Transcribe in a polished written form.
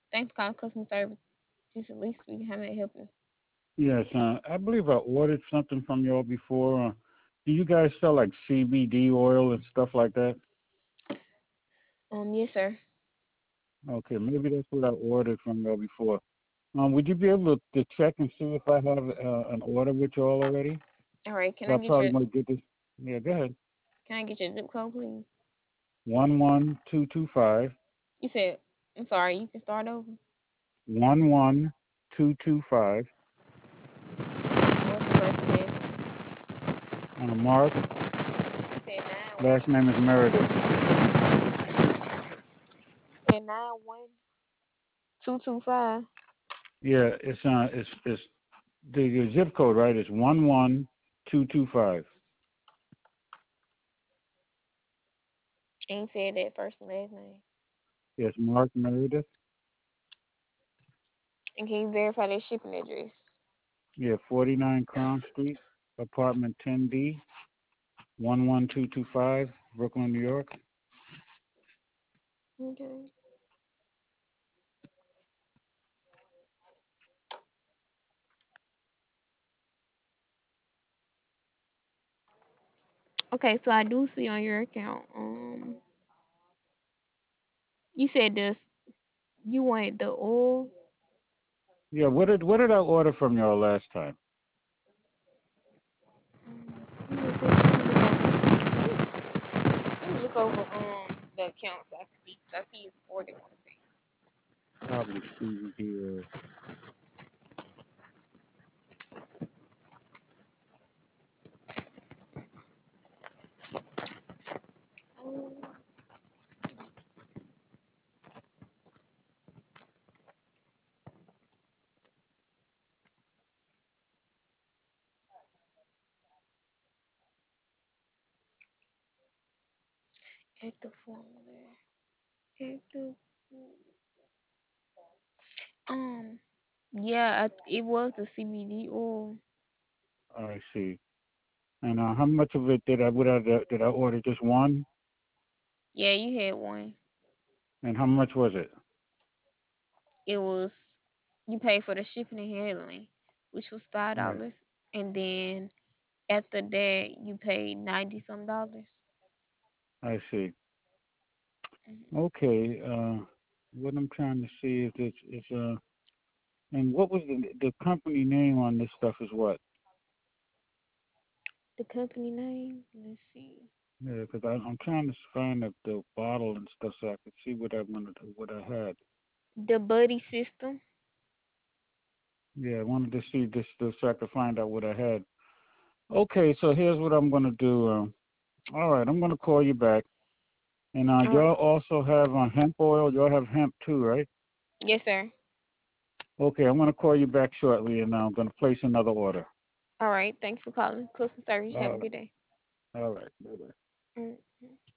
Thanks for calling customer service. This is Lisa speaking. How may I help you? Yes, I believe I ordered something from y'all before. Do you guys sell like CBD oil and stuff like that? Yes, sir. Okay, maybe that's what I ordered from y'all before. Would you be able to check and see if I have an order with y'all already? All right. So I probably might get this. Yeah, go ahead. Can I get your zip code, please? 11225. You said. I'm sorry. You can start over. 11225. What's the first name? Mark. You said Last name is Meredith. 91225. Yeah, it's the zip code, right? It's 11225. Ain't said that first and last name. Yes, Mark Meredith. And can you verify their shipping address? Yeah, 49 Crown Street, apartment 10D, 11225, Brooklyn, New York. Okay. Okay, so I do see on your account. You said this. You wanted the oil. Yeah, what did I order from y'all last time? Let me look over the account so I can see. 'Cause I see it's 41 things. Probably see here. Um, active formula. Active. Um. Yeah, it was the CBD oil. I see. And how much of it did I order? Just one? Yeah, you had one. And how much was it? It was you paid for the shipping and handling, which was five Yeah, dollars, and then after that you paid 90 some dollars. I see. Hmm. Okay. What I'm trying to see if it's and what was the company name on this stuff is what? The company name. Let's see. Yeah, because I'm trying to find the bottle and stuff so I could see what I had. The Buddy System. Yeah, I wanted to see this so I could find out what I had. Okay, so here's what I'm gonna do. All right, I'm gonna call you back. And All right. y'all also have hemp oil. Y'all have hemp too, right? Yes, sir. Okay, I'm gonna call you back shortly, and I'm gonna place another order. All right. Thanks for calling. Customer service. Have a All right, good day. all right, bye bye. Mm.